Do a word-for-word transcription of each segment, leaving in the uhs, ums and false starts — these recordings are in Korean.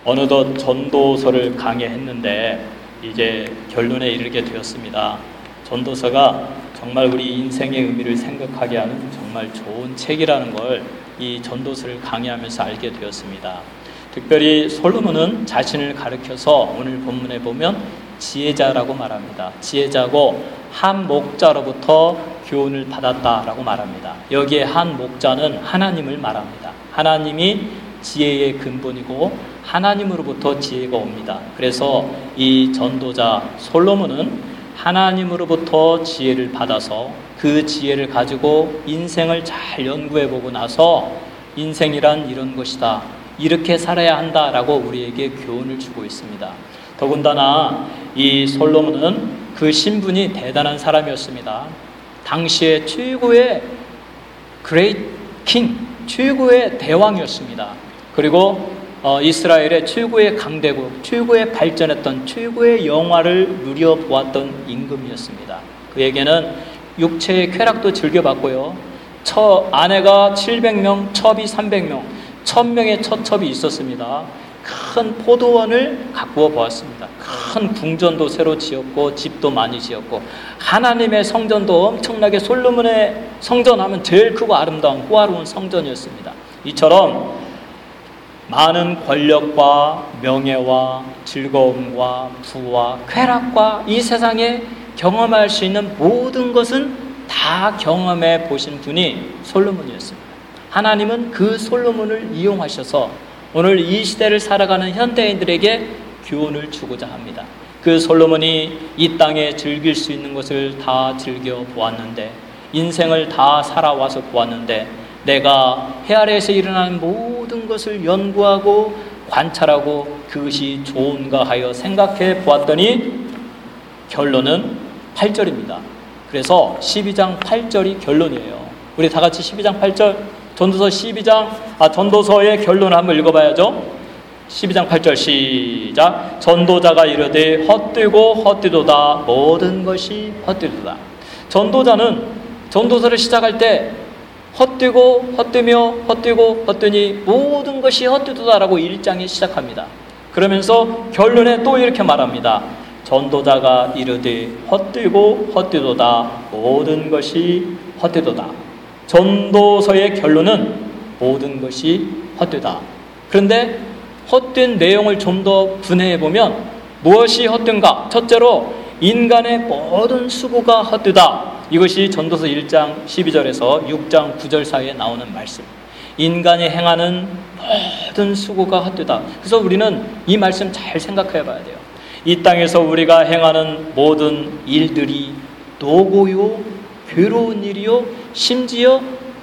어느덧 전도서를 강의했는데 이제 결론에 이르게 되었습니다. 전도서가 정말 우리 인생의 의미를 생각하게 하는 정말 좋은 책이라는 걸 이 전도서를 강의하면서 알게 되었습니다. 특별히 솔로몬은 자신을 가리켜서 오늘 본문에 보면 지혜자라고 말합니다. 지혜자고 한 목자로부터 교훈을 받았다라고 말합니다. 여기에 한 목자는 하나님을 말합니다. 하나님이 지혜의 근본이고 하나님으로부터 지혜가 옵니다. 그래서 이 전도자 솔로몬은 하나님으로부터 지혜를 받아서 그 지혜를 가지고 인생을 잘 연구해보고 나서 인생이란 이런 것이다, 이렇게 살아야 한다라고 우리에게 교훈을 주고 있습니다. 더군다나 이 솔로몬은 그 신분이 대단한 사람이었습니다. 당시에 최고의 그레이트 킹, 최고의 대왕이었습니다. 그리고 어, 이스라엘의 최고의 강대국, 최고의 발전했던 최고의 영화를 누려보았던 임금이었습니다. 그에게는 육체의 쾌락도 즐겨봤고요, 처, 아내가 칠백 명, 첩이 삼백 명, 천 명의 처첩이 있었습니다. 큰 포도원을 가꾸어 보았습니다. 큰 궁전도 새로 지었고 집도 많이 지었고, 하나님의 성전도 엄청나게, 솔로몬의 성전하면 제일 크고 아름다운 호화로운 성전이었습니다. 이처럼 많은 권력과 명예와 즐거움과 부와 쾌락과 이 세상에 경험할 수 있는 모든 것은 다 경험해 보신 분이 솔로몬이었습니다. 하나님은 그 솔로몬을 이용하셔서 오늘 이 시대를 살아가는 현대인들에게 교훈을 주고자 합니다. 그 솔로몬이 이 땅에 즐길 수 있는 것을 다 즐겨 보았는데, 인생을 다 살아와서 보았는데, 내가 해 아래에서 일어나는 모든 것을 연구하고 관찰하고 그것이 좋은가 하여 생각해 보았더니 결론은 팔 절입니다. 그래서 십이 장 팔 절이 결론이에요. 우리 다 같이 십이 장 팔 절, 전도서 십이 장, 아, 전도서의 결론을 한번 읽어봐야죠. 십이 장 팔 절 시작. 전도자가 이르되 헛되고 헛되도다, 모든 것이 헛되도다. 전도자는 전도서를 시작할 때 헛되고 헛되며 헛되고 헛되니 모든 것이 헛되도다라고 일 장에 시작합니다. 그러면서 결론에 또 이렇게 말합니다. 전도자가 이르되 헛되고 헛되도다, 모든 것이 헛되도다. 전도서의 결론은 모든 것이 헛되다. 그런데 헛된 내용을 좀 더 분해해보면 무엇이 헛된가? 첫째로 인간의 모든 수고가 헛되다. 이것이 전도서 일 장 십이 절에서 육 장 구 절 사이에 나오는 말씀. 인간이 행하는 모든 수고가 헛되다. 그래서 우리는 이 말씀 잘 생각해 봐야 돼요. 이 땅에서 우리가 행하는 모든 일들이 노고요, 괴로운 일이요, 심지어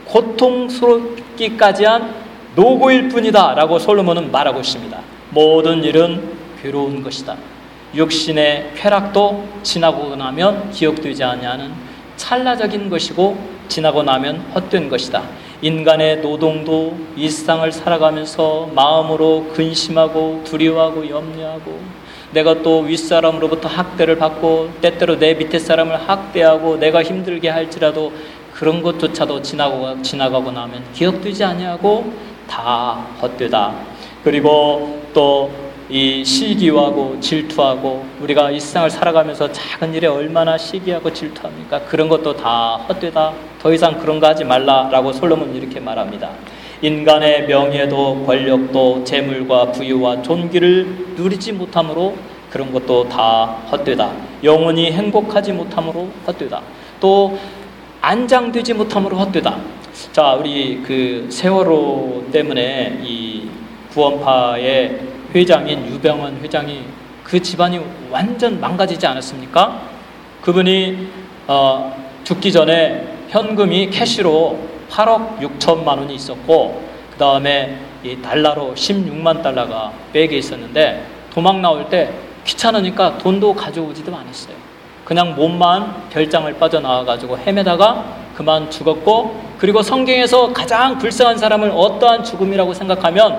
고통스럽기까지 한 노고일 뿐이다 라고 솔로몬은 말하고 있습니다. 모든 일은 괴로운 것이다. 육신의 쾌락도 지나고 나면 기억되지 아니하는 찰나적인 것이고 지나고 나면 헛된 것이다. 인간의 노동도 이 세상을 살아가면서 마음으로 근심하고 두려워하고 염려하고, 내가 또 윗사람으로부터 학대를 받고 때때로 내 밑에 사람을 학대하고 내가 힘들게 할지라도 그런 것조차도 지나고, 지나가고 나면 기억되지 아니하고 다 헛되다. 그리고 또 이 시기하고 질투하고, 우리가 이 세상을 살아가면서 작은 일에 얼마나 시기하고 질투합니까? 그런 것도 다 헛되다. 더 이상 그런 거 하지 말라라고 솔로몬은 이렇게 말합니다. 인간의 명예도 권력도 재물과 부유와 존귀를 누리지 못함으로 그런 것도 다 헛되다. 영원히 행복하지 못함으로 헛되다. 또 안장되지 못함으로 헛되다. 자, 우리 그 세월호 때문에 이 구원파의 회장인 유병헌 회장이, 그 집안이 완전 망가지지 않았습니까? 그분이 어, 죽기 전에 현금이 캐시로 팔억 육천만 원이 있었고, 그 다음에 이 달러로 십육만 달러가 백에 있었는데, 도망 나올 때 귀찮으니까 돈도 가져오지도 않았어요. 그냥 몸만 별장을 빠져나와가지고 헤매다가 그만 죽었고, 그리고 성경에서 가장 불쌍한 사람을 어떠한 죽음이라고 생각하면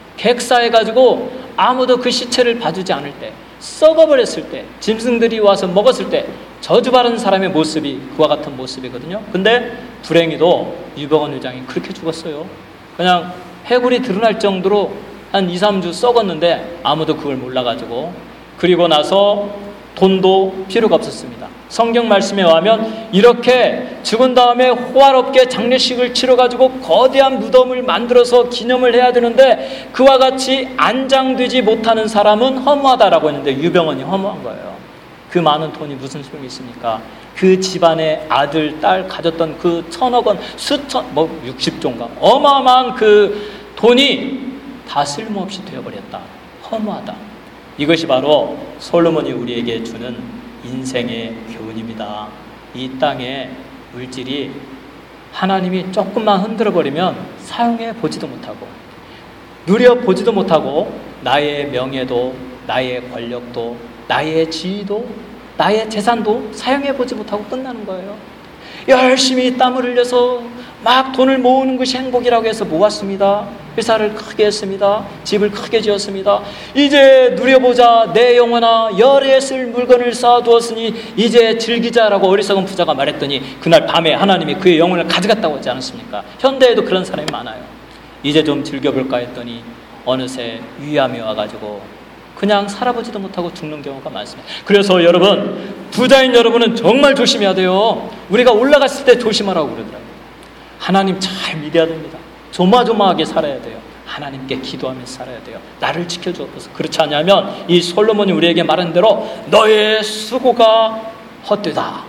객사해가지고 아무도 그 시체를 봐주지 않을 때, 썩어버렸을 때, 짐승들이 와서 먹었을 때 저주받은 사람의 모습이 그와 같은 모습이거든요. 근데 불행히도 유병헌 회장이 그렇게 죽었어요. 그냥 해골이 드러날 정도로 한 이, 삼 주 썩었는데 아무도 그걸 몰라가지고, 그리고 나서 돈도 필요가 없었습니다. 성경 말씀에 의하면 이렇게 죽은 다음에 호화롭게 장례식을 치러가지고 거대한 무덤을 만들어서 기념을 해야 되는데 그와 같이 안장되지 못하는 사람은 허무하다라고 했는데 유병헌이 허무한 거예요. 그 많은 돈이 무슨 소용이 있습니까? 그 집안의 아들, 딸 가졌던 그 천억 원, 수천, 뭐 육십 조인가 어마어마한 그 돈이 다 쓸모없이 되어버렸다. 허무하다. 이것이 바로 솔로몬이 우리에게 주는 인생의 교훈입니다. 이 땅의 물질이 하나님이 조금만 흔들어버리면 사용해 보지도 못하고 누려보지도 못하고 나의 명예도, 나의 권력도, 나의 지위도, 나의 재산도 사용해 보지 못하고 끝나는 거예요. 열심히 땀을 흘려서 막 돈을 모으는 것이 행복이라고 해서 모았습니다. 회사를 크게 했습니다. 집을 크게 지었습니다. 이제 누려보자. 내 영혼아, 열에 쓸 물건을 쌓아두었으니 이제 즐기자라고 어리석은 부자가 말했더니 그날 밤에 하나님이 그의 영혼을 가져갔다고 하지 않았습니까? 현대에도 그런 사람이 많아요. 이제 좀 즐겨볼까 했더니 어느새 위암이 와가지고 그냥 살아보지도 못하고 죽는 경우가 많습니다. 그래서 여러분, 부자인 여러분은 정말 조심해야 돼요. 우리가 올라갔을 때 조심하라고 그러더라고요. 하나님 잘 믿어야 됩니다. 조마조마하게 살아야 돼요. 하나님께 기도하면서 살아야 돼요. 나를 지켜주옵소서. 그렇지 않으면 이 솔로몬이 우리에게 말한 대로 너의 수고가 헛되다.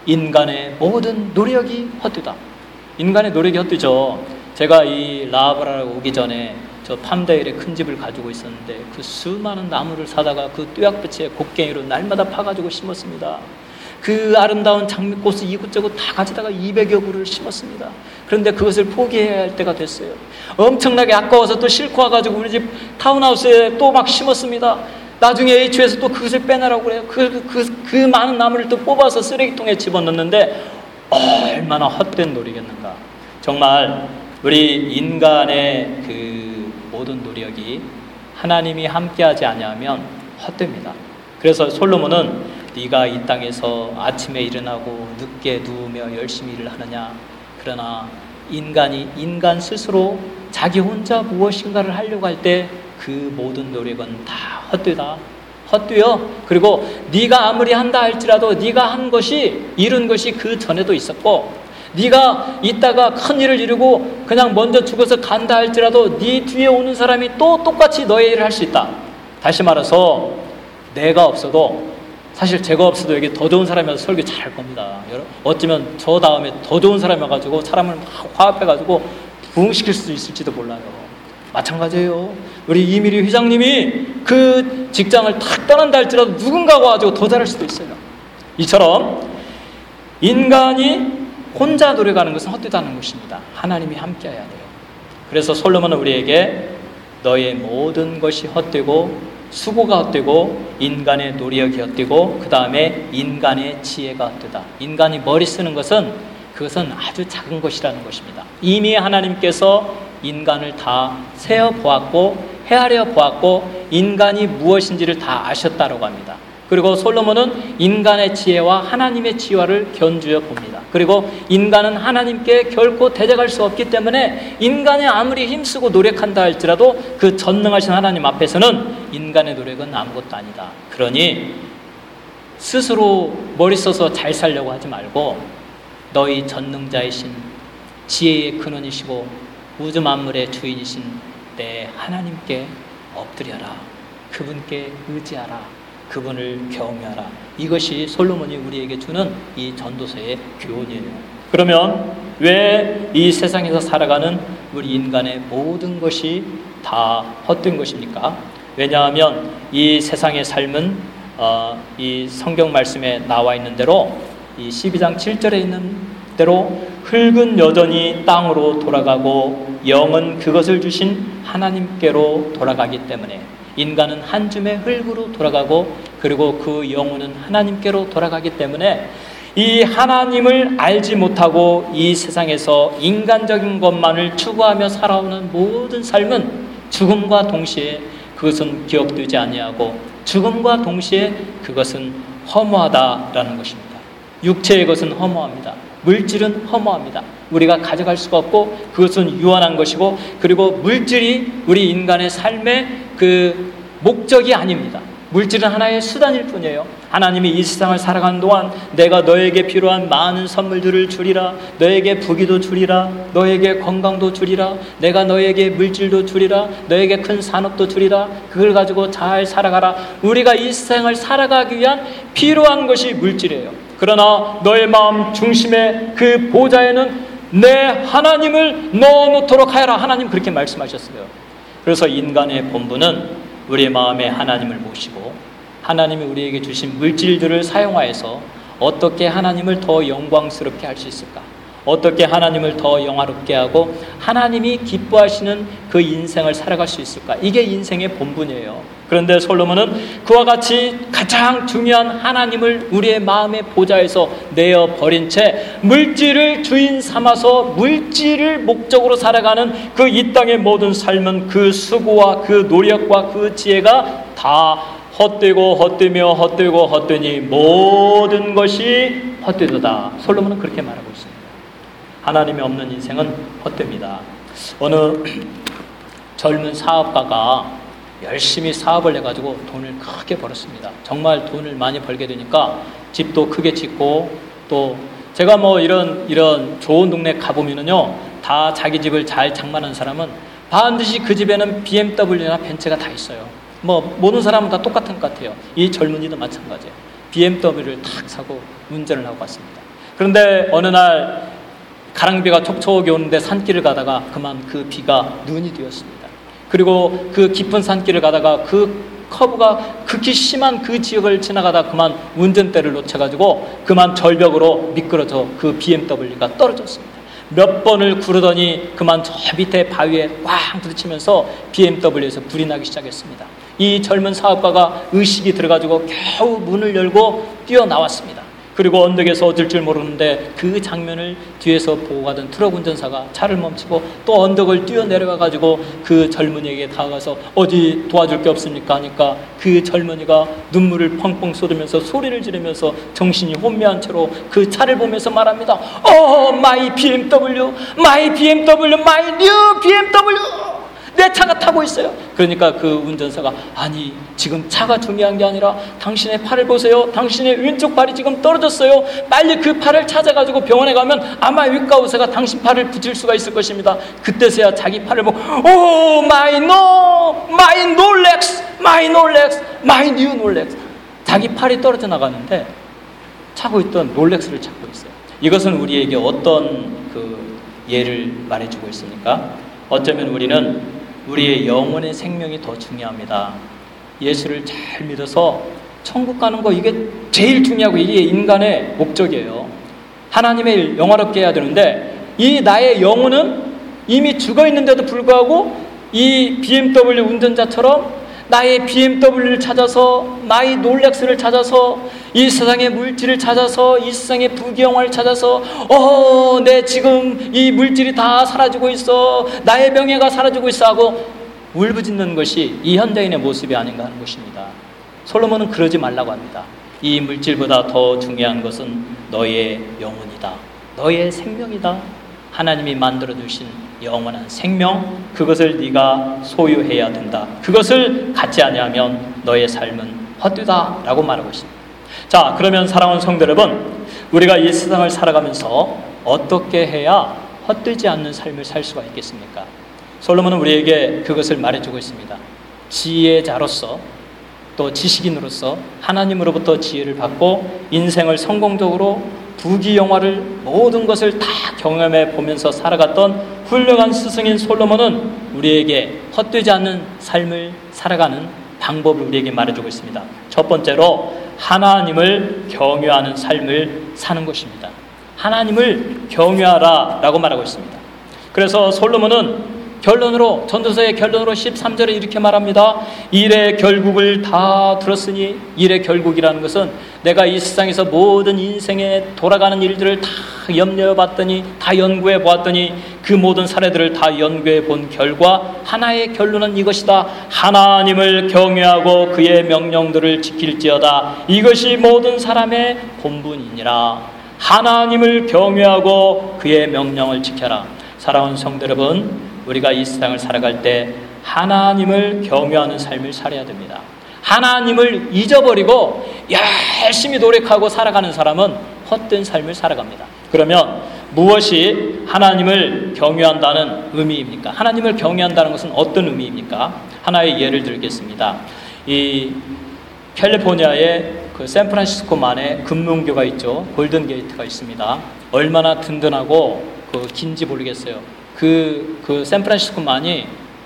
인간의 모든 노력이 헛되다. 인간의 노력이 헛되죠. 제가 이 라하브라고 오기 전에 저 팜데일에 큰 집을 가지고 있었는데 그 수많은 나무를 사다가 그 뙤약볕에 곡괭이로 날마다 파가지고 심었습니다. 그 아름다운 장미꽃을 이곳저곳 다 가져다가 이백여 그루를 심었습니다. 그런데 그것을 포기해야 할 때가 됐어요. 엄청나게 아까워서 또 싣고 와가지고 우리 집 타운하우스에 또 막 심었습니다. 나중에 에이치오에서 또 그것을 빼내라고 그래요. 그, 그, 그 많은 나무를 또 뽑아서 쓰레기통에 집어넣는데 얼마나 헛된 노력이겠는가. 정말 우리 인간의 그 모든 노력이 하나님이 함께하지 아니하면 헛됩니다. 그래서 솔로몬은 네가 이 땅에서 아침에 일어나고 늦게 누우며 열심히 일을 하느냐, 그러나 인간이 인간 스스로 자기 혼자 무엇인가를 하려고 할 때 그 모든 노력은 다 헛되다. 헛되어. 그리고 네가 아무리 한다 할지라도 네가 한 것이, 이룬 것이 그 전에도 있었고, 네가 이따가 큰 일을 이루고 그냥 먼저 죽어서 간다 할지라도 네 뒤에 오는 사람이 또 똑같이 너의 일을 할 수 있다. 다시 말해서 내가 없어도, 사실 제가 없어도 여기 더 좋은 사람이어서 설교 잘할 겁니다. 어쩌면 저 다음에 더 좋은 사람이어가지고 사람을 막 화합해가지고 부흥시킬 수 있을지도 몰라요. 마찬가지예요. 우리 이미리 회장님이 그 직장을 탁 떠난다 할지라도 누군가가 와가지고 더 잘할 수도 있어요. 이처럼 인간이 혼자 노력하는 것은 헛되다는 것입니다. 하나님이 함께해야 돼요. 그래서 솔로몬은 우리에게 너의 모든 것이 헛되고 수고가 헛되고 인간의 노력이 헛되고 그 다음에 인간의 지혜가 헛되다. 인간이 머리 쓰는 것은 그것은 아주 작은 것이라는 것입니다. 이미 하나님께서 인간을 다 세어보았고 헤아려 보았고 인간이 무엇인지를 다 아셨다고 합니다. 그리고 솔로몬은 인간의 지혜와 하나님의 지혜를 견주어 봅니다. 그리고 인간은 하나님께 결코 대적할 수 없기 때문에 인간이 아무리 힘쓰고 노력한다 할지라도 그 전능하신 하나님 앞에서는 인간의 노력은 아무것도 아니다. 그러니 스스로 머리 써서 잘 살려고 하지 말고 너희 전능자이신 지혜의 근원이시고 우주 만물의 주인이신 내 하나님께 엎드려라. 그분께 의지하라. 그분을 경외하라. 이것이 솔로몬이 우리에게 주는 이 전도서의 교훈이에요. 그러면 왜 이 세상에서 살아가는 우리 인간의 모든 것이 다 헛된 것입니까? 왜냐하면 이 세상의 삶은 어, 이 성경 말씀에 나와 있는 대로 이 십이 장 칠 절에 있는 대로 흙은 여전히 땅으로 돌아가고 영은 그것을 주신 하나님께로 돌아가기 때문에 인간은 한 줌의 흙으로 돌아가고 그리고 그 영혼은 하나님께로 돌아가기 때문에 이 하나님을 알지 못하고 이 세상에서 인간적인 것만을 추구하며 살아오는 모든 삶은 죽음과 동시에 그것은 기억되지 아니하고 죽음과 동시에 그것은 허무하다라는 것입니다. 육체의 것은 허무합니다. 물질은 허무합니다. 우리가 가져갈 수가 없고 그것은 유한한 것이고, 그리고 물질이 우리 인간의 삶의 그 목적이 아닙니다. 물질은 하나의 수단일 뿐이에요. 하나님이 이 세상을 살아가는 동안 내가 너에게 필요한 많은 선물들을 주리라, 너에게 부귀도 주리라, 너에게 건강도 주리라, 내가 너에게 물질도 주리라, 너에게 큰 산업도 주리라, 그걸 가지고 잘 살아가라. 우리가 이 세상을 살아가기 위한 필요한 것이 물질이에요. 그러나 너의 마음 중심의 그 보좌에는 내 하나님을 넣어놓도록 하여라. 하나님 그렇게 말씀하셨어요. 그래서 인간의 본분은 우리의 마음에 하나님을 모시고 하나님이 우리에게 주신 물질들을 사용하여서 어떻게 하나님을 더 영광스럽게 할 수 있을까? 어떻게 하나님을 더 영화롭게 하고 하나님이 기뻐하시는 그 인생을 살아갈 수 있을까? 이게 인생의 본분이에요. 그런데 솔로몬은 그와 같이 가장 중요한 하나님을 우리의 마음의 보좌에서 내어버린 채 물질을 주인 삼아서 물질을 목적으로 살아가는 그 이 땅의 모든 삶은 그 수고와 그 노력과 그 지혜가 다 헛되고 헛되며 헛되고 헛되니 모든 것이 헛되도다. 솔로몬은 그렇게 말하고 있습니다. 하나님이 없는 인생은 헛됩니다. 어느 젊은 사업가가 열심히 사업을 해가지고 돈을 크게 벌었습니다. 정말 돈을 많이 벌게 되니까 집도 크게 짓고, 또 제가 뭐 이런 이런 좋은 동네 가보면은요, 다 자기 집을 잘 장만한 사람은 반드시 그 집에는 비엠더블유나 벤츠가 다 있어요. 뭐 모든 사람은 다 똑같은 것 같아요. 이 젊은이도 마찬가지예요. 비엠더블유를 탁 사고 운전을 하고 왔습니다. 그런데 어느 날 가랑비가 촉촉이 오는데 산길을 가다가 그만 그 비가 눈이 되었습니다. 그리고 그 깊은 산길을 가다가 그 커브가 극히 심한 그 지역을 지나가다 그만 운전대를 놓쳐가지고 그만 절벽으로 미끄러져 그 비엠더블유가 떨어졌습니다. 몇 번을 구르더니 그만 저 밑에 바위에 꽝 부딪히면서 비엠더블유에서 불이 나기 시작했습니다. 이 젊은 사업가가 의식이 들어가지고 겨우 문을 열고 뛰어나왔습니다. 그리고 언덕에서 어쩔 줄 모르는데 그 장면을 뒤에서 보고 가던 트럭 운전사가 차를 멈추고 또 언덕을 뛰어내려가가지고 그 젊은이에게 다가가서 어디 도와줄 게 없습니까 하니까 그 젊은이가 눈물을 펑펑 쏟으면서 소리를 지르면서 정신이 혼미한 채로 그 차를 보면서 말합니다. 어, 마이 비엠더블유, 마이 비엠더블유, 마이 뉴 비엠더블유, 내 차가 타고 있어요. 그러니까 그 운전사가 아니 지금 차가 중요한 게 아니라 당신의 팔을 보세요. 당신의 왼쪽 팔이 지금 떨어졌어요. 빨리 그 팔을 찾아가지고 병원에 가면 아마 외과 의사가 당신 팔을 붙일 수가 있을 것입니다. 그때서야 자기 팔을 보고 오 마이 노 마이 놀렉스 마이 놀렉스 마이 뉴 놀렉스, 자기 팔이 떨어져 나가는데 차고 있던 롤렉스를 찾고 있어요. 이것은 우리에게 어떤 그 예를 말해주고 있습니까? 어쩌면 우리는 우리의 영혼의 생명이 더 중요합니다. 예수를 잘 믿어서 천국 가는 거 이게 제일 중요하고 이게 인간의 목적이에요. 하나님의 영화롭게 해야 되는데 이 나의 영혼은 이미 죽어 있는데도 불구하고 이 비엠더블유 운전자처럼 나의 비엠더블유를 찾아서 나의 롤렉스를 찾아서 이 세상의 물질을 찾아서 이 세상의 부귀영화를 찾아서 어, 내 지금 이 물질이 다 사라지고 있어, 나의 명예가 사라지고 있어 하고 울부짖는 것이 이 현대인의 모습이 아닌가 하는 것입니다. 솔로몬은 그러지 말라고 합니다. 이 물질보다 더 중요한 것은 너의 영혼이다. 너의 생명이다. 하나님이 만들어 주신 영원한 생명, 그것을 네가 소유해야 된다. 그것을 갖지 아니하면 너의 삶은 헛되다 라고 말하고 있습니다. 자, 그러면 사랑하는 성도 여러분, 우리가 이 세상을 살아가면서 어떻게 해야 헛되지 않는 삶을 살 수가 있겠습니까? 솔로몬은 우리에게 그것을 말해주고 있습니다. 지혜자로서 또 지식인으로서 하나님으로부터 지혜를 받고 인생을 성공적으로 부귀영화를 모든 것을 다 경험해 보면서 살아갔던 훌륭한 스승인 솔로몬은 우리에게 헛되지 않는 삶을 살아가는 방법을 우리에게 말해주고 있습니다. 첫 번째로 하나님을 경외하는 삶을 사는 것입니다. 하나님을 경외하라 라고 말하고 있습니다. 그래서 솔로몬은 결론으로, 전도서의 결론으로 십삼 절에 이렇게 말합니다. 일의 결국을 다 들었으니, 일의 결국이라는 것은 내가 이 세상에서 모든 인생에 돌아가는 일들을 다 염려해 봤더니, 다 연구해 보았더니 그 모든 사례들을 다 연구해 본 결과 하나의 결론은 이것이다. 하나님을 경외하고 그의 명령들을 지킬지어다. 이것이 모든 사람의 본분이니라. 하나님을 경외하고 그의 명령을 지켜라. 사랑하는 성도 여러분, 우리가 이 세상을 살아갈 때 하나님을 경외하는 삶을 살아야 됩니다. 하나님을 잊어버리고 열심히 노력하고 살아가는 사람은 헛된 삶을 살아갑니다. 그러면 무엇이 하나님을 경외한다는 의미입니까? 하나님을 경외한다는 것은 어떤 의미입니까? 하나의 예를 들겠습니다. 이 캘리포니아의 그 샌프란시스코만의 금문교가 있죠. 골든 게이트가 있습니다. 얼마나 든든하고 그 긴지 모르겠어요. 그, 그 샌프란시스코만이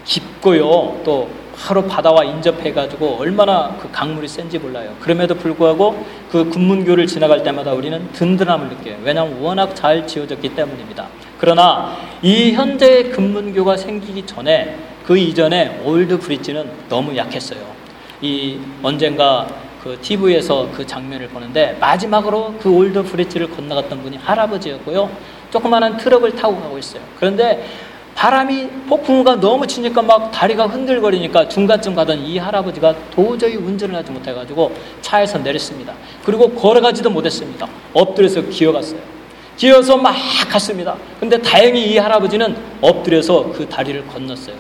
깊고요. 또 바로 바다와 인접해가지고 얼마나 그 강물이 센지 몰라요. 그럼에도 불구하고 그 금문교를 지나갈 때마다 우리는 든든함을 느껴요. 왜냐하면 워낙 잘 지어졌기 때문입니다. 그러나 이 현재의 금문교가 생기기 전에, 그 이전에 올드 브릿지는 너무 약했어요. 이 언젠가 그 티비에서 그 장면을 보는데 마지막으로 그 올드 브릿지를 건너갔던 분이 할아버지였고요. 조그마한 트럭을 타고 가고 있어요. 그런데 바람이 폭풍우가 너무 치니까 막 다리가 흔들거리니까 중간쯤 가던 이 할아버지가 도저히 운전을 하지 못해가지고 차에서 내렸습니다. 그리고 걸어가지도 못했습니다. 엎드려서 기어갔어요. 기어서 막 갔습니다. 근데 다행히 이 할아버지는 엎드려서 그 다리를 건넜어요.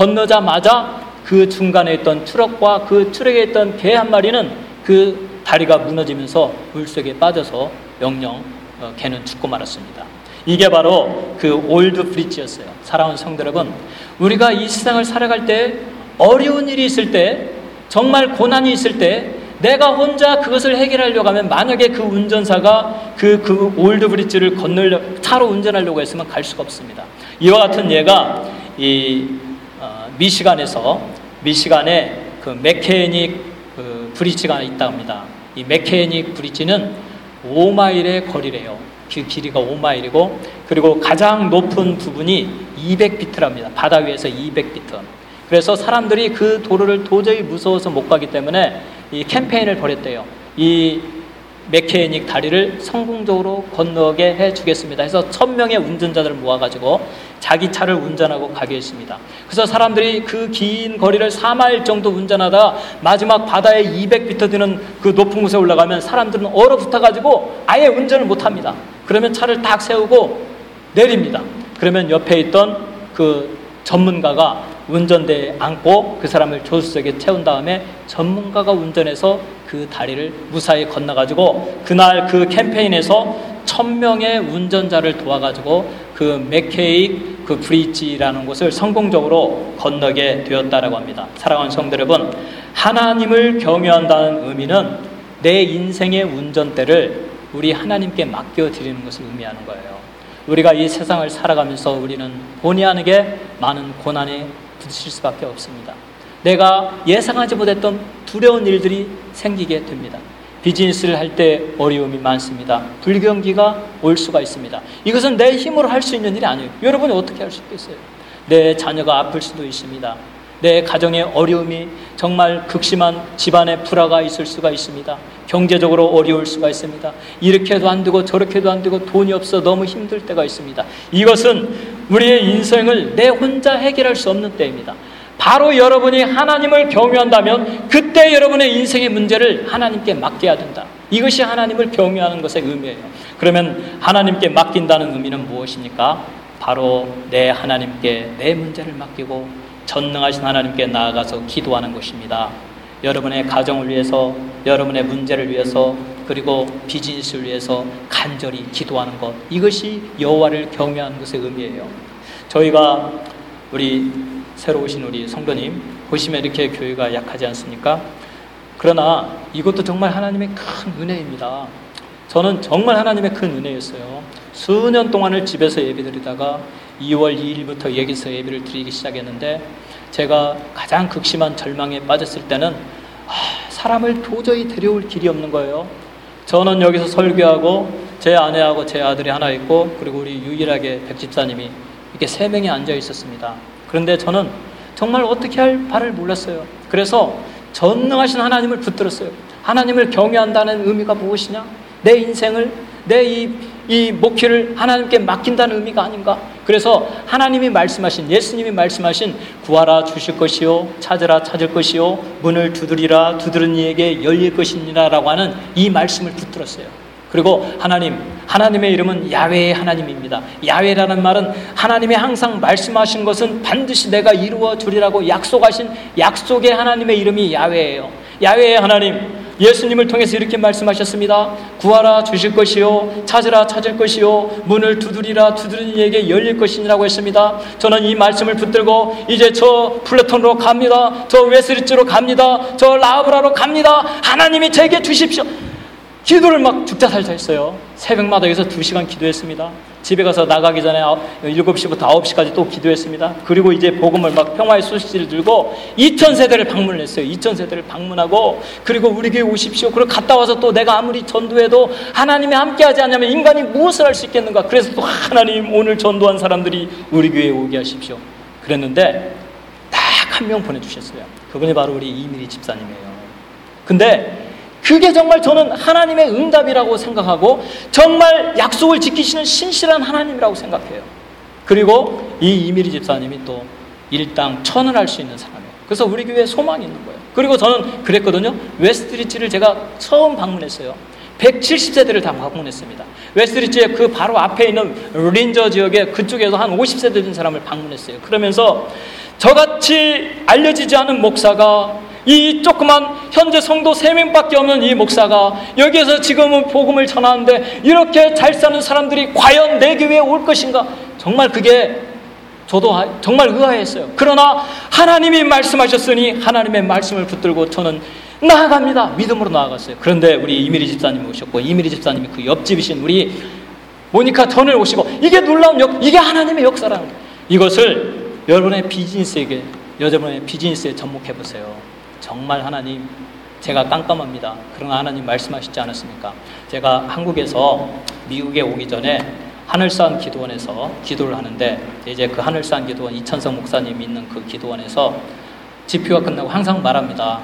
건너자마자 그 중간에 있던 트럭과 그 트럭에 있던 개 한 마리는 그 다리가 무너지면서 물속에 빠져서 영영 어, 개는 죽고 말았습니다. 이게 바로 그 올드 브릿지였어요. 사랑하는 성도 여러분, 우리가 이 세상을 살아갈 때 어려운 일이 있을 때, 정말 고난이 있을 때 내가 혼자 그것을 해결하려고 하면, 만약에 그 운전사가 그, 그 올드 브릿지를 건너려 차로 운전하려고 했으면 갈 수가 없습니다. 이와 같은 예가 이 어, 미시간에서 미시간에 그 메케닉 그 브릿지가 있다고 합니다. 이 메케닉 브릿지는 오 마일의 거리래요. 그 길이가 오 마일이고, 그리고 가장 높은 부분이 이백 피트랍니다. 바다 위에서 이백 피트. 그래서 사람들이 그 도로를 도저히 무서워서 못 가기 때문에 이 캠페인을 벌였대요. 이 메케닉 다리를 성공적으로 건너게 해주겠습니다. 해서 천 명의 운전자들을 모아가지고 자기 차를 운전하고 가게 했습니다. 그래서 사람들이 그 긴 거리를 사 마일 정도 운전하다가 마지막 바다에 이백 피트 되는 그 높은 곳에 올라가면 사람들은 얼어붙어가지고 아예 운전을 못합니다. 그러면 차를 딱 세우고 내립니다. 그러면 옆에 있던 그 전문가가 운전대에 앉고 그 사람을 조수석에 태운 다음에 전문가가 운전해서 그 다리를 무사히 건너가지고 그날 그 캠페인에서 천 명의 운전자를 도와가지고 그 메케닉 그 브릿지라는 곳을 성공적으로 건너게 되었다라고 합니다. 사랑하는 성도 여러분, 하나님을 경외한다는 의미는 내 인생의 운전대를 우리 하나님께 맡겨드리는 것을 의미하는 거예요. 우리가 이 세상을 살아가면서 우리는 본의 아니게 많은 고난에 부딪힐 수밖에 없습니다. 내가 예상하지 못했던 두려운 일들이 생기게 됩니다. 비즈니스를 할 때 어려움이 많습니다. 불경기가 올 수가 있습니다. 이것은 내 힘으로 할 수 있는 일이 아니에요. 여러분이 어떻게 할 수 있겠어요? 내 자녀가 아플 수도 있습니다. 내 가정에 어려움이, 정말 극심한 집안의 불화가 있을 수가 있습니다. 경제적으로 어려울 수가 있습니다. 이렇게 해도 안 되고 저렇게 해도 안 되고 돈이 없어 너무 힘들 때가 있습니다. 이것은 우리의 인생을 내 혼자 해결할 수 없는 때입니다. 바로 여러분이 하나님을 경외한다면 그때 여러분의 인생의 문제를 하나님께 맡겨야 된다. 이것이 하나님을 경외하는 것의 의미예요. 그러면 하나님께 맡긴다는 의미는 무엇입니까? 바로 내 하나님께 내 문제를 맡기고 전능하신 하나님께 나아가서 기도하는 것입니다. 여러분의 가정을 위해서, 여러분의 문제를 위해서, 그리고 비즈니스를 위해서 간절히 기도하는 것, 이것이 여호와를 경외하는 것의 의미예요. 저희가 우리 새로 오신 우리 성도님 보시면 이렇게 교회가 약하지 않습니까? 그러나 이것도 정말 하나님의 큰 은혜입니다. 저는 정말 하나님의 큰 은혜였어요. 수년 동안을 집에서 예배드리다가 이월 이일부터 여기서 예배를 드리기 시작했는데, 제가 가장 극심한 절망에 빠졌을 때는 아, 사람을 도저히 데려올 길이 없는 거예요. 저는 여기서 설교하고 제 아내하고 제 아들이 하나 있고, 그리고 우리 유일하게 백집사님이 이렇게 세 명이 앉아 있었습니다. 그런데 저는 정말 어떻게 할 바를 몰랐어요. 그래서 전능하신 하나님을 붙들었어요. 하나님을 경외한다는 의미가 무엇이냐? 내 인생을, 내 이 이 목회를 하나님께 맡긴다는 의미가 아닌가? 그래서 하나님이 말씀하신, 예수님이 말씀하신 구하라 주실 것이요, 찾으라 찾을 것이요, 문을 두드리라 두드린 이에게 열릴 것이니라 라고 하는 이 말씀을 붙들었어요. 그리고 하나님, 하나님의 이름은 야훼의 하나님입니다. 야훼라는 말은 하나님이 항상 말씀하신 것은 반드시 내가 이루어 주리라고 약속하신 약속의 하나님의 이름이 야훼예요. 야훼의 하나님, 예수님을 통해서 이렇게 말씀하셨습니다. 구하라 주실 것이요, 찾으라 찾을 것이요, 문을 두드리라 두드리는 이에게 열릴 것이라고 했습니다. 저는 이 말씀을 붙들고 이제 저 플래톤으로 갑니다. 저 웨스리츠로 갑니다. 저 라브라로 갑니다. 하나님이 제게 주십시오. 기도를 막 죽자 살자 했어요. 새벽마다 여기서 두 시간 기도했습니다. 집에 가서 나가기 전에 일곱 시부터 아홉 시까지 또 기도했습니다. 그리고 이제 복음을 막 평화의 소식지를 들고 이천 세대를 방문을 했어요. 이천 세대를 방문하고, 그리고 우리 교회 오십시오. 그리고 갔다 와서 또 내가 아무리 전도해도 하나님이 함께하지 않냐면 인간이 무엇을 할 수 있겠는가. 그래서 또 하나님 오늘 전도한 사람들이 우리 교회에 오게 하십시오. 그랬는데 딱 한 명 보내주셨어요. 그분이 바로 우리 이미리 집사님이에요. 근데 그게 정말 저는 하나님의 응답이라고 생각하고 정말 약속을 지키시는 신실한 하나님이라고 생각해요. 그리고 이 이미리 집사님이 또 일당 천을 할 수 있는 사람이에요. 그래서 우리 교회에 소망이 있는 거예요. 그리고 저는 그랬거든요. 웨스트리치를 제가 처음 방문했어요. 백칠십 세대를 다 방문했습니다. 웨스트리치의 그 바로 앞에 있는 린저 지역에 그쪽에서 한 오십 세대 된 사람을 방문했어요. 그러면서 저같이 알려지지 않은 목사가, 이 조그만 현재 성도 세 명밖에 없는 이 목사가 여기에서 지금은 복음을 전하는데 이렇게 잘 사는 사람들이 과연 내 교회에 올 것인가? 정말 그게 저도 정말 의아했어요. 그러나 하나님이 말씀하셨으니 하나님의 말씀을 붙들고 저는 나아갑니다. 믿음으로 나아갔어요. 그런데 우리 이미리 집사님이 오셨고, 이미리 집사님이 그 옆집이신 우리 모니카 전을 오시고, 이게 놀라운 역, 이게 하나님의 역사라는 거예요. 이것을 여러분의 비즈니스에게, 여러분의 비즈니스에 접목해보세요. 정말 하나님, 제가 깜깜합니다. 그러나 하나님 말씀하시지 않았습니까? 제가 한국에서 미국에 오기 전에 하늘산 기도원에서 기도를 하는데, 이제 그 하늘산 기도원 이천성 목사님이 있는 그 기도원에서 집회가 끝나고 항상 말합니다.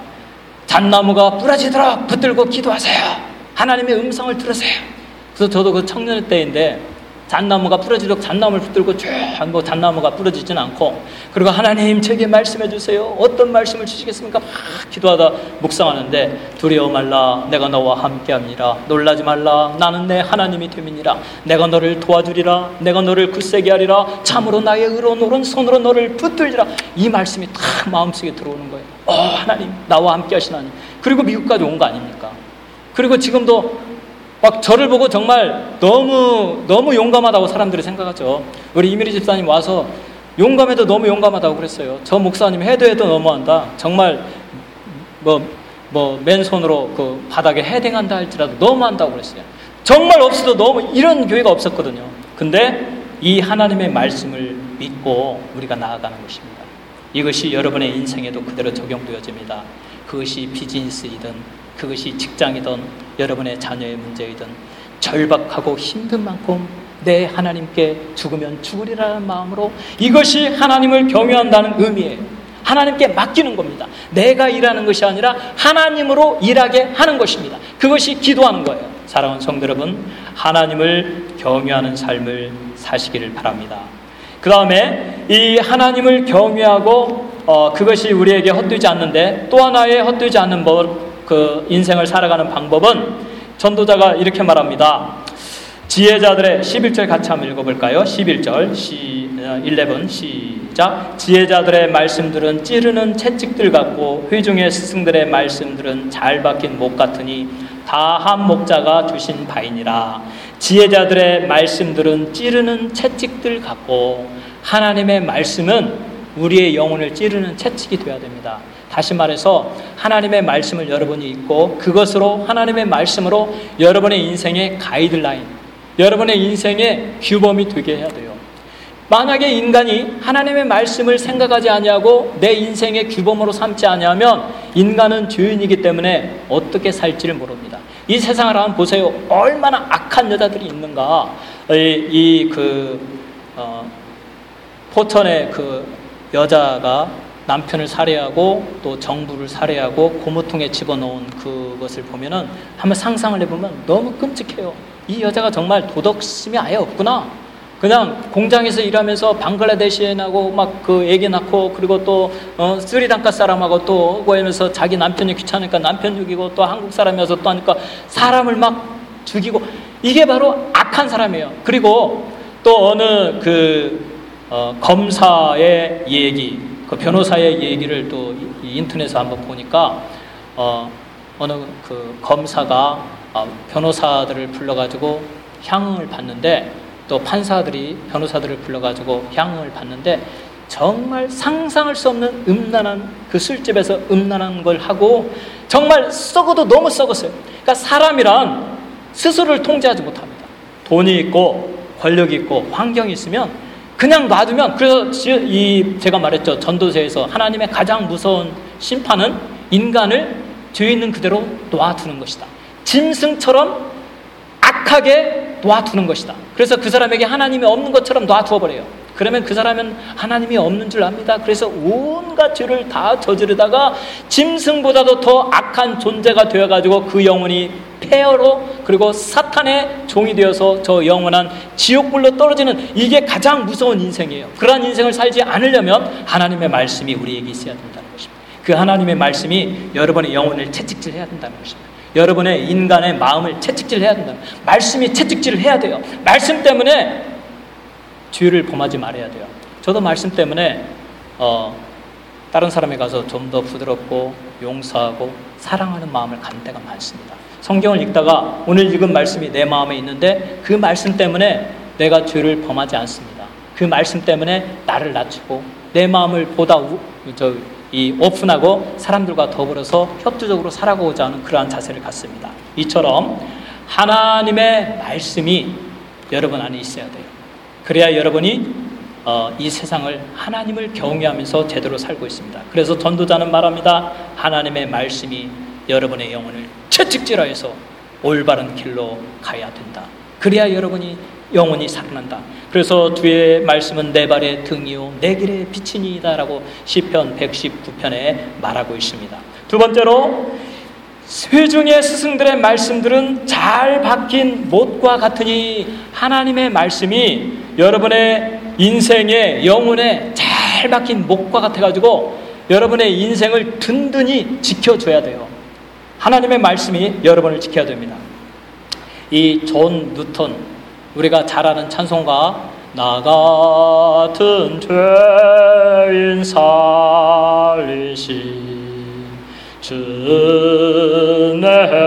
잣나무가 부러지도록 붙들고 기도하세요. 하나님의 음성을 들으세요. 그래서 저도 그 청년 때인데 잣나무가 부러지도록 잣나무를 붙들고 쭉, 뭐 잣나무가 부러지진 않고, 그리고 하나님 제게 말씀해 주세요. 어떤 말씀을 주시겠습니까? 막 기도하다 묵상하는데, 두려워 말라, 내가 너와 함께함이라. 놀라지 말라, 나는 내 하나님이 됨이니라. 내가 너를 도와주리라. 내가 너를 굳세게 하리라. 참으로 나의 의로운 오른손으로 너를 붙들리라. 이 말씀이 딱 마음속에 들어오는 거예요. 어, 하나님 나와 함께 하신 하나님. 그리고 미국까지 온 거 아닙니까? 그리고 지금도 막 저를 보고 정말 너무 너무 용감하다고 사람들이 생각하죠. 우리 이미리 집사님 와서 용감해도 너무 용감하다고 그랬어요. 저 목사님 해도 해도 너무한다. 정말 뭐 뭐 맨손으로 그 바닥에 헤딩한다 할지라도 너무한다고 그랬어요. 정말 없어도 너무, 이런 교회가 없었거든요. 근데 이 하나님의 말씀을 믿고 우리가 나아가는 것입니다. 이것이 여러분의 인생에도 그대로 적용되어집니다. 그것이 비즈니스이든 그것이 직장이든 여러분의 자녀의 문제이든 절박하고 힘든 만큼 내 하나님께 죽으면 죽으리라는 마음으로, 이것이 하나님을 경외한다는 의미예요. 하나님께 맡기는 겁니다. 내가 일하는 것이 아니라 하나님으로 일하게 하는 것입니다. 그것이 기도하는 거예요. 사랑하는 성도 여러분, 하나님을 경외하는 삶을 사시기를 바랍니다. 그 다음에 이 하나님을 경외하고 어, 그것이 우리에게 헛되지 않는데, 또 하나의 헛되지 않는 법, 그 인생을 살아가는 방법은 전도자가 이렇게 말합니다. 지혜자들의 십일 절 같이 한번 읽어볼까요? 십일 절 시, 십일 시작. 지혜자들의 말씀들은 찌르는 채찍들 같고 회중의 스승들의 말씀들은 잘 박힌 목 같으니 다 한 목자가 주신 바이니라. 지혜자들의 말씀들은 찌르는 채찍들 같고, 하나님의 말씀은 우리의 영혼을 찌르는 채찍이 되어야 됩니다. 다시 말해서 하나님의 말씀을 여러분이 읽고 그것으로, 하나님의 말씀으로 여러분의 인생의 가이드라인, 여러분의 인생의 규범이 되게 해야 돼요. 만약에 인간이 하나님의 말씀을 생각하지 아니하고 내 인생의 규범으로 삼지 아니하면 인간은 죄인이기 때문에 어떻게 살지를 모릅니다. 이 세상을 한번 보세요. 얼마나 악한 여자들이 있는가. 이 그 어, 포천의 그 여자가 남편을 살해하고 또 정부를 살해하고 고무통에 집어넣은 그것을 보면은 한번 상상을 해보면 너무 끔찍해요. 이 여자가 정말 도덕심이 아예 없구나. 그냥 공장에서 일하면서 방글라데시인하고 막 그 애기 낳고, 그리고 또 어, 스리랑카 사람하고 또 오고 하면서 자기 남편이 귀찮으니까 남편 죽이고, 또 한국 사람이어서 또 하니까 사람을 막 죽이고, 이게 바로 악한 사람이에요. 그리고 또 어느 그 어, 검사의 얘기, 그 변호사의 얘기를 또 인터넷에 한번 보니까 어, 어느 그 검사가 어, 변호사들을 불러가지고 향응을 받는데, 또 판사들이 변호사들을 불러가지고 향응을 받는데, 정말 상상할 수 없는 음란한, 그 술집에서 음란한 걸 하고 정말 썩어도 너무 썩었어요. 그러니까 사람이란 스스로를 통제하지 못합니다. 돈이 있고 권력이 있고 환경이 있으면 그냥 놔두면, 그래서 이 제가 말했죠, 전도서에서 하나님의 가장 무서운 심판은 인간을 죄 있는 그대로 놔두는 것이다. 짐승처럼 악하게 놔두는 것이다. 그래서 그 사람에게 하나님이 없는 것처럼 놔두어버려요. 그러면 그 사람은 하나님이 없는 줄 압니다. 그래서 온갖 죄를 다 저지르다가 짐승보다도 더 악한 존재가 되어가지고 그 영혼이 폐허로, 그리고 사탄의 종이 되어서 저 영원한 지옥불로 떨어지는, 이게 가장 무서운 인생이에요. 그러한 인생을 살지 않으려면 하나님의 말씀이 우리에게 있어야 된다는 것입니다. 그 하나님의 말씀이 여러분의 영혼을 채찍질해야 된다는 것입니다. 여러분의 인간의 마음을 채찍질해야 된다는, 말씀이 채찍질을 해야 돼요. 말씀 때문에 죄를 범하지 말아야 돼요. 저도 말씀 때문에 어, 다른 사람에 가서 좀 더 부드럽고 용서하고 사랑하는 마음을 갖는 때가 많습니다. 성경을 읽다가 오늘 읽은 말씀이 내 마음에 있는데 그 말씀 때문에 내가 죄를 범하지 않습니다. 그 말씀 때문에 나를 낮추고 내 마음을 보다 우, 저, 이 오픈하고 사람들과 더불어서 협조적으로 살아가고자 하는 그러한 자세를 갖습니다. 이처럼 하나님의 말씀이 여러분 안에 있어야 돼요. 그래야 여러분이 어, 이 세상을 하나님을 경외하면서 제대로 살고 있습니다. 그래서 전도자는 말합니다. 하나님의 말씀이 여러분의 영혼을 채찍질하여서 올바른 길로 가야 된다. 그래야 여러분이 영혼이 살아난다. 그래서 주의 말씀은 내 발의 등이요 내 길의 빛이니이다 라고 시편 백십구 편에 말하고 있습니다. 두 번째로, 회중의 스승들의 말씀들은 잘 박힌 못과 같으니 하나님의 말씀이 여러분의 인생의 영혼에 잘 박힌 못과 같아가지고 여러분의 인생을 든든히 지켜줘야 돼요. 하나님의 말씀이 여러분을 지켜야 됩니다. 이 존 누턴, 우리가 잘 아는 찬송가, 나 같은 죄인 살리신 주의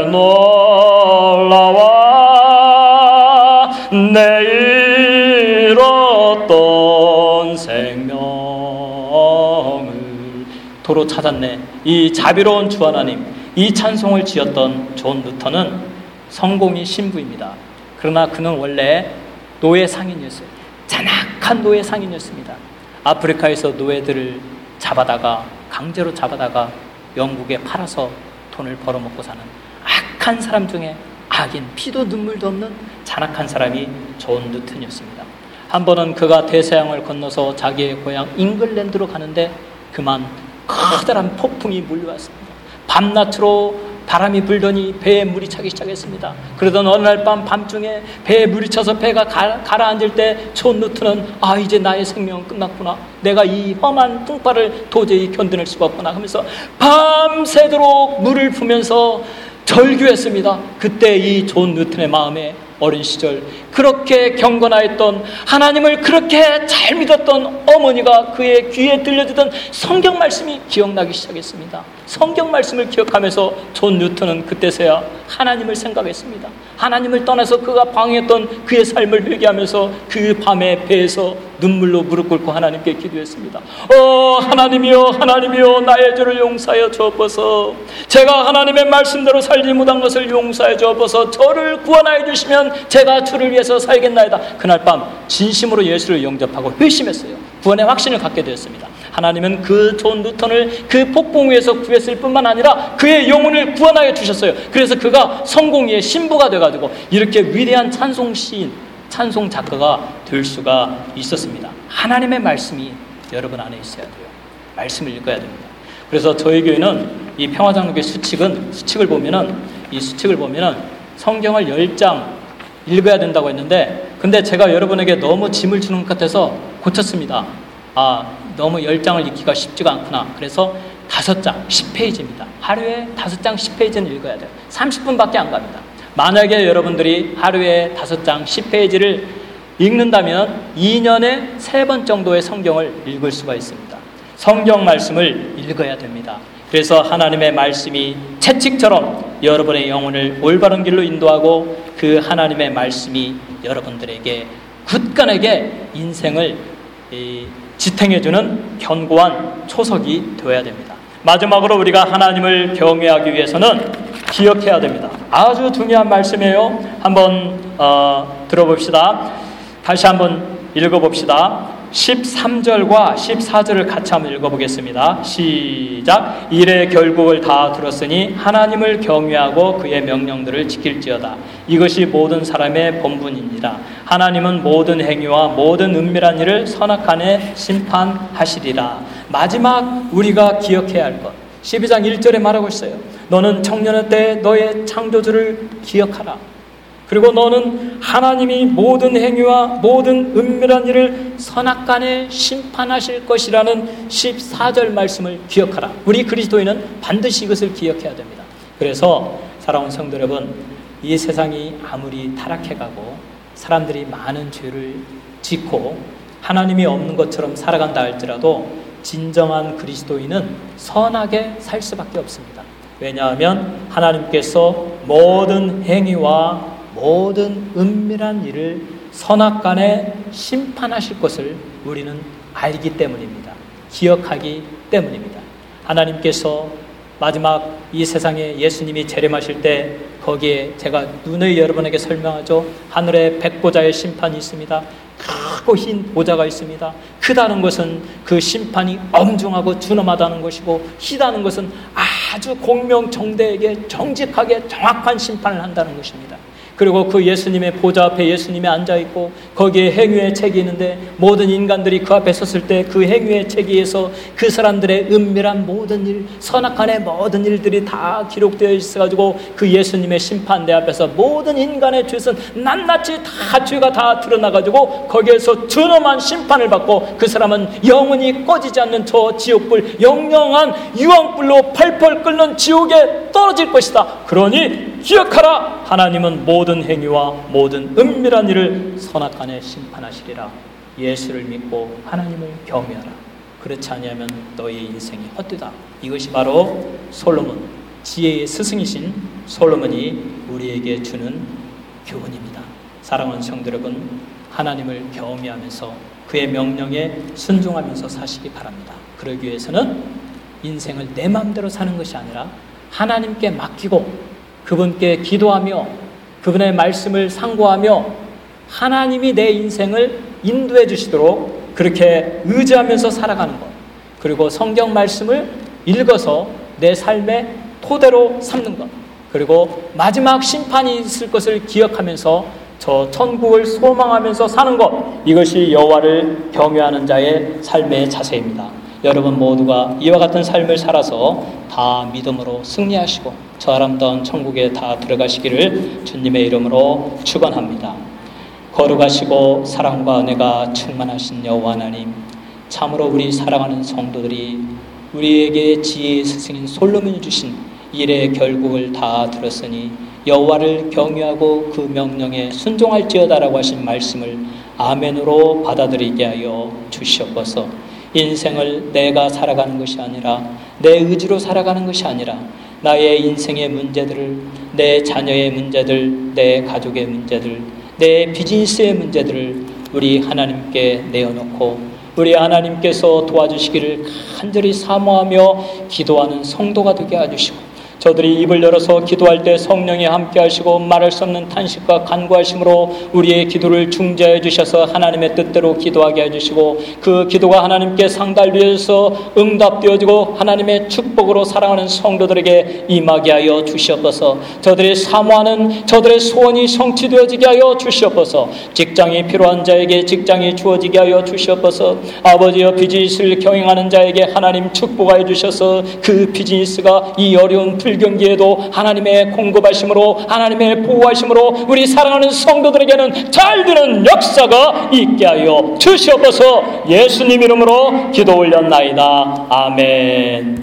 놀라와 내 잃었던 생명을 도로 찾았네. 이 자비로운 주 하나님, 이 찬송을 지었던 존 누턴은 성공의 신부입니다. 그러나 그는 원래 노예 상인이었어요. 잔악한 노예 상인이었습니다. 아프리카에서 노예들을 잡아다가, 강제로 잡아다가 영국에 팔아서 돈을 벌어먹고 사는 악한 사람 중에 악인, 피도 눈물도 없는 잔악한 사람이 존 누턴이었습니다. 한 번은 그가 대서양을 건너서 자기의 고향 잉글랜드로 가는데 그만 커다란 폭풍이 몰려왔습니다. 밤낮으로 바람이 불더니 배에 물이 차기 시작했습니다. 그러던 어느 날 밤 밤중에 배에 물이 차서 배가 가, 가라앉을 때 존 누턴은 아, 이제 나의 생명은 끝났구나. 내가 이 험한 풍파를 도저히 견뎌낼 수가 없구나 하면서 밤새도록 물을 푸면서 절규했습니다. 그때 이 존 누턴의 마음에 어린 시절 그렇게 경건하였던, 하나님을 그렇게 잘 믿었던 어머니가 그의 귀에 들려주던 성경 말씀이 기억나기 시작했습니다. 성경 말씀을 기억하면서 존 뉴턴은 그때서야 하나님을 생각했습니다. 하나님을 떠나서 그가 방해했던 그의 삶을 회개하면서 그 밤에 배에서 눈물로 무릎 꿇고 하나님께 기도했습니다. 어 하나님이여, 하나님이여, 나의 죄를 용서하여 주옵소서. 제가 하나님의 말씀대로 살지 못한 것을 용서하여 주옵소서. 저를 구원하여 주시면 제가 주를 위해서 살겠나이다. 그날 밤 진심으로 예수를 영접하고 회심했어요. 구원의 확신을 갖게 되었습니다. 하나님은 그 존 누턴을 그 폭풍 위에서 구했을 뿐만 아니라 그의 영혼을 구원하여 주셨어요. 그래서 그가 성공의 신부가 돼가지고 이렇게 위대한 찬송 시인, 찬송 작가가 될 수가 있었습니다. 하나님의 말씀이 여러분 안에 있어야 돼요. 말씀을 읽어야 됩니다. 그래서 저희 교회는 이 평화장로교회 수칙은, 수칙을 보면은, 이 수칙을 보면은 성경을 열 장 읽어야 된다고 했는데, 근데 제가 여러분에게 너무 짐을 주는 것 같아서 고쳤습니다. 아, 너무 열 장을 읽기가 쉽지가 않구나. 그래서 다섯 장, 십 페이지입니다. 하루에 다섯 장, 십 페이지는 읽어야 돼요. 삼십 분밖에 안 갑니다. 만약에 여러분들이 하루에 다섯 장 십 페이지를 읽는다면 이 년에 세 번 정도의 성경을 읽을 수가 있습니다. 성경 말씀을 읽어야 됩니다. 그래서 하나님의 말씀이 채찍처럼 여러분의 영혼을 올바른 길로 인도하고 그 하나님의 말씀이 여러분들에게 굳건하게 인생을 지탱해주는 견고한 초석이 되어야 됩니다. 마지막으로 우리가 하나님을 경외하기 위해서는 기억해야 됩니다. 아주 중요한 말씀이에요. 한번 어, 들어봅시다. 다시 한번 읽어봅시다. 십삼 절과 십사 절을 같이 한번 읽어보겠습니다. 시작. 이래 결국을 다 들었으니 하나님을 경외하고 그의 명령들을 지킬지어다. 이것이 모든 사람의 본분이니라. 하나님은 모든 행위와 모든 은밀한 일을 선악간에 심판하시리라. 마지막 우리가 기억해야 할 것, 십이 장 일 절에 말하고 있어요. 너는 청년의 때 너의 창조주를 기억하라. 그리고 너는 하나님이 모든 행위와 모든 은밀한 일을 선악간에 심판하실 것이라는 십사 절 말씀을 기억하라. 우리 그리스도인은 반드시 이것을 기억해야 됩니다. 그래서 사랑하는 성도 여러분, 이 세상이 아무리 타락해가고 사람들이 많은 죄를 짓고 하나님이 없는 것처럼 살아간다 할지라도 진정한 그리스도인은 선하게 살 수밖에 없습니다. 왜냐하면 하나님께서 모든 행위와 모든 은밀한 일을 선악간에 심판하실 것을 우리는 알기 때문입니다. 기억하기 때문입니다. 하나님께서 마지막 이 세상에 예수님이 재림하실 때 거기에 제가 누누이 여러분에게 설명하죠. 하늘에 백보자의 심판이 있습니다. 크고 흰 보좌가 있습니다. 크다는 것은 그 심판이 엄중하고 준엄하다는 것이고, 희다는 것은 아주 공명정대하게 정직하게 정확한 심판을 한다는 것입니다. 그리고 그 예수님의 보좌 앞에 예수님이 앉아있고 거기에 행위의 책이 있는데 모든 인간들이 그 앞에 섰을 때 그 행위의 책에서 그 사람들의 은밀한 모든 일, 선악간의 모든 일들이 다 기록되어 있어가지고 그 예수님의 심판대 앞에서 모든 인간의 죄는 낱낱이 다 죄가 다 드러나가지고 거기에서 준엄한 심판을 받고 그 사람은 영원히 꺼지지 않는 저 지옥불, 영영한 유황불로 펄펄 끓는 지옥에 떨어질 것이다. 그러니 기억하라. 하나님은 모든 행위와 모든 은밀한 일을 선악간에 심판하시리라. 예수를 믿고 하나님을 경외하라. 그렇지 아니하면 너의 인생이 헛되다. 이것이 바로 솔로몬, 지혜의 스승이신 솔로몬이 우리에게 주는 교훈입니다. 사랑하는 성도 여러분, 하나님을 경외하면서 그의 명령에 순종하면서 사시기 바랍니다. 그러기 위해서는 인생을 내 마음대로 사는 것이 아니라 하나님께 맡기고 그분께 기도하며 그분의 말씀을 상고하며 하나님이 내 인생을 인도해 주시도록 그렇게 의지하면서 살아가는 것, 그리고 성경 말씀을 읽어서 내 삶의 토대로 삼는 것, 그리고 마지막 심판이 있을 것을 기억하면서 저 천국을 소망하면서 사는 것, 이것이 여호와를 경외하는 자의 삶의 자세입니다. 여러분 모두가 이와 같은 삶을 살아서 다 믿음으로 승리하시고 저 아름다운 천국에 다 들어가시기를 주님의 이름으로 축원합니다. 거룩하시고 사랑과 은혜가 충만하신 여호와 하나님, 참으로 우리 사랑하는 성도들이 우리에게 지혜의 스승인 솔로몬이 주신 일의 결국을 다 들었으니 여호와를 경외하고 그 명령에 순종할지어다라고 하신 말씀을 아멘으로 받아들이게 하여 주시옵소서. 인생을 내가 살아가는 것이 아니라 내 의지로 살아가는 것이 아니라 나의 인생의 문제들을, 내 자녀의 문제들, 내 가족의 문제들, 내 비즈니스의 문제들을 우리 하나님께 내어놓고 우리 하나님께서 도와주시기를 간절히 사모하며 기도하는 성도가 되게 해주시고, 저들이 입을 열어서 기도할 때 성령이 함께 하시고 말할 수 없는 탄식과 간구하심으로 우리의 기도를 중재해 주셔서 하나님의 뜻대로 기도하게 해주시고 그 기도가 하나님께 상달되어서 응답되어지고 하나님의 축복으로 사랑하는 성도들에게 임하게 하여 주시옵소서. 저들이 사모하는 저들의 소원이 성취되어지게 하여 주시옵소서. 직장이 필요한 자에게 직장이 주어지게 하여 주시옵소서. 아버지여, 비즈니스를 경영하는 자에게 하나님 축복하여 주셔서 그 비즈니스가 이 어려운 불경기에도 하나님의 공급하심으로 하나님의 보호하심으로 우리 사랑하는 성도들에게는 잘 되는 역사가 있게 하여 주시옵소서. 예수님 이름으로 기도 올렸나이다. 아멘.